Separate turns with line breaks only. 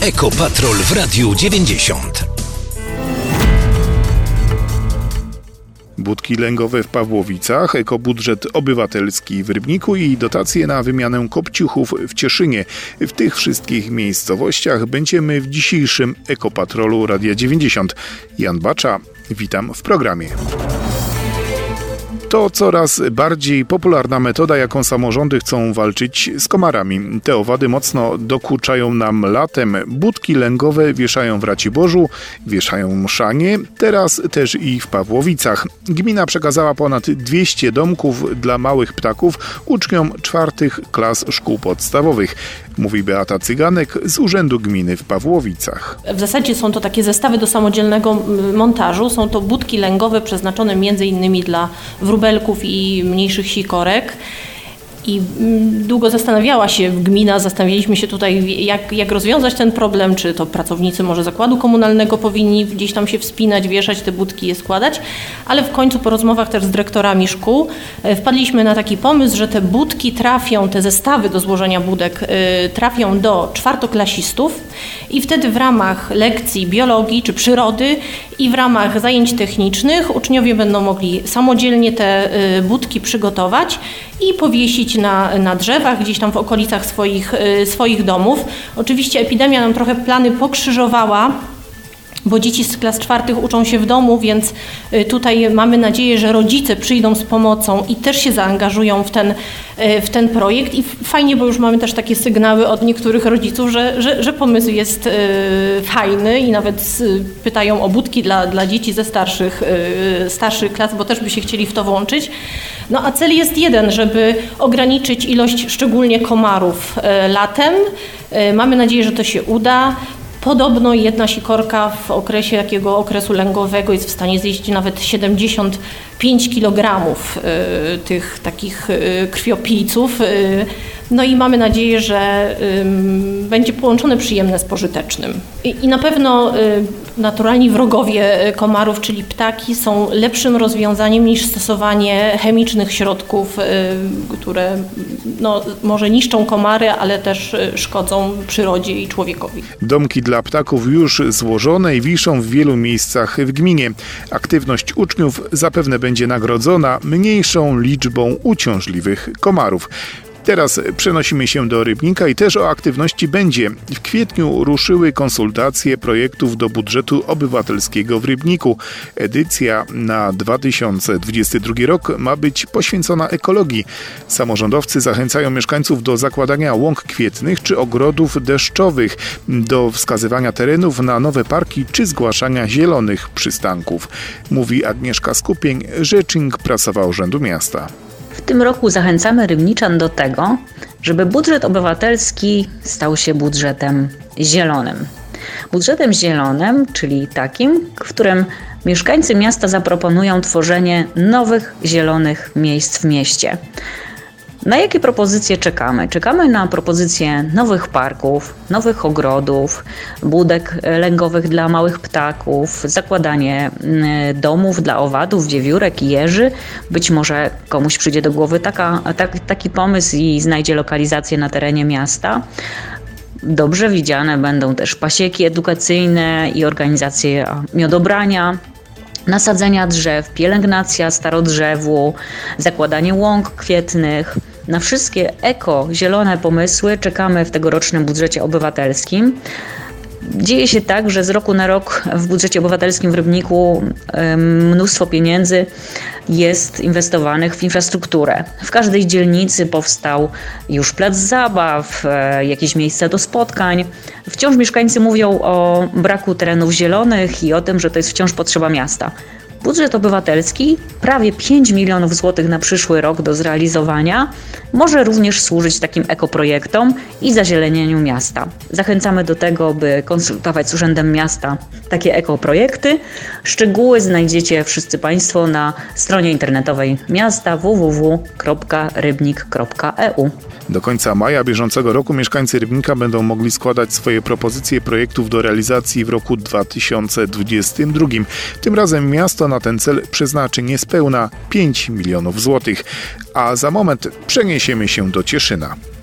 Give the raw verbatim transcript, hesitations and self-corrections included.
Ekopatrol w Radiu dziewięćdziesiąt.
Budki lęgowe w Pawłowicach, ekobudżet obywatelski w Rybniku i dotacje na wymianę kopciuchów w Cieszynie. W tych wszystkich miejscowościach będziemy w dzisiejszym Ekopatrolu Radia dziewięćdziesiąt. Jan Bacza, witam w programie. To coraz bardziej popularna metoda, jaką samorządy chcą walczyć z komarami. Te owady mocno dokuczają nam latem. Budki lęgowe wieszają w Raciborzu, wieszają w Mszanie, teraz też i w Pawłowicach. Gmina przekazała ponad dwieście domków dla małych ptaków uczniom czwartych klas szkół podstawowych. Mówi Beata Cyganek z Urzędu Gminy w Pawłowicach.
W zasadzie są to takie zestawy do samodzielnego montażu. Są to budki lęgowe przeznaczone między innymi dla wróbelków i mniejszych sikorek. I długo zastanawiała się gmina, zastanawialiśmy się tutaj, jak, jak rozwiązać ten problem, czy to pracownicy może zakładu komunalnego powinni gdzieś tam się wspinać, wieszać te budki i je składać, ale w końcu po rozmowach też z dyrektorami szkół wpadliśmy na taki pomysł, że te budki trafią, te zestawy do złożenia budek trafią do czwartoklasistów i wtedy w ramach lekcji biologii czy przyrody i w ramach zajęć technicznych uczniowie będą mogli samodzielnie te budki przygotować i powiesić na, na drzewach, gdzieś tam w okolicach swoich, swoich domów. Oczywiście epidemia nam trochę plany pokrzyżowała, bo dzieci z klas czwartych uczą się w domu, więc tutaj mamy nadzieję, że rodzice przyjdą z pomocą i też się zaangażują w ten, w ten projekt. I fajnie, bo już mamy też takie sygnały od niektórych rodziców, że, że, że pomysł jest fajny i nawet pytają o budki dla, dla dzieci ze starszych, starszych klas, bo też by się chcieli w to włączyć. No a cel jest jeden, żeby ograniczyć ilość szczególnie komarów latem. Mamy nadzieję, że to się uda. Podobno jedna sikorka w okresie takiego okresu lęgowego jest w stanie zjeść nawet siedemdziesiąt pięć kilogramów y, tych takich y, krwiopijców. Y, no i mamy nadzieję, że y, będzie połączone przyjemne z pożytecznym. I, i na pewno y, naturalni wrogowie komarów, czyli ptaki, są lepszym rozwiązaniem niż stosowanie chemicznych środków, y, które no, może niszczą komary, ale też szkodzą przyrodzie i człowiekowi.
Domki dla ptaków już złożone i wiszą w wielu miejscach w gminie. Aktywność uczniów zapewne będzie nagrodzona mniejszą liczbą uciążliwych komarów. Teraz przenosimy się do Rybnika i też o aktywności będzie. W kwietniu ruszyły konsultacje projektów do budżetu obywatelskiego w Rybniku. Edycja na dwa tysiące dwudziesty drugi rok ma być poświęcona ekologii. Samorządowcy zachęcają mieszkańców do zakładania łąk kwietnych czy ogrodów deszczowych, do wskazywania terenów na nowe parki czy zgłaszania zielonych przystanków. Mówi Agnieszka Skupień, rzecznik prasowa Urzędu Miasta.
W tym roku zachęcamy rybniczan do tego, żeby budżet obywatelski stał się budżetem zielonym. Budżetem zielonym, czyli takim, w którym mieszkańcy miasta zaproponują tworzenie nowych zielonych miejsc w mieście. Na jakie propozycje czekamy? Czekamy na propozycje nowych parków, nowych ogrodów, budek lęgowych dla małych ptaków, zakładanie domów dla owadów, wiewiórek i jeży. Być może komuś przyjdzie do głowy taka, tak, taki pomysł i znajdzie lokalizację na terenie miasta. Dobrze widziane będą też pasieki edukacyjne i organizacje miodobrania, nasadzenia drzew, pielęgnacja starodrzewu, zakładanie łąk kwietnych. Na wszystkie eko-zielone pomysły czekamy w tegorocznym budżecie obywatelskim. Dzieje się tak, że z roku na rok w budżecie obywatelskim w Rybniku mnóstwo pieniędzy jest inwestowanych w infrastrukturę. W każdej dzielnicy powstał już plac zabaw, jakieś miejsca do spotkań. Wciąż mieszkańcy mówią o braku terenów zielonych i o tym, że to jest wciąż potrzeba miasta. Budżet obywatelski, prawie pięć milionów złotych na przyszły rok do zrealizowania, może również służyć takim ekoprojektom i zazielenieniu miasta. Zachęcamy do tego, by konsultować z Urzędem Miasta takie ekoprojekty. Szczegóły znajdziecie wszyscy Państwo na stronie internetowej miasta w w w kropka rybnik kropka e u.
Do końca maja bieżącego roku mieszkańcy Rybnika będą mogli składać swoje propozycje projektów do realizacji w roku dwa tysiące dwudziestym drugim. Tym razem miasto na ten cel przeznaczy niespełna pięć milionów złotych. A za moment przeniesiemy się do Cieszyna.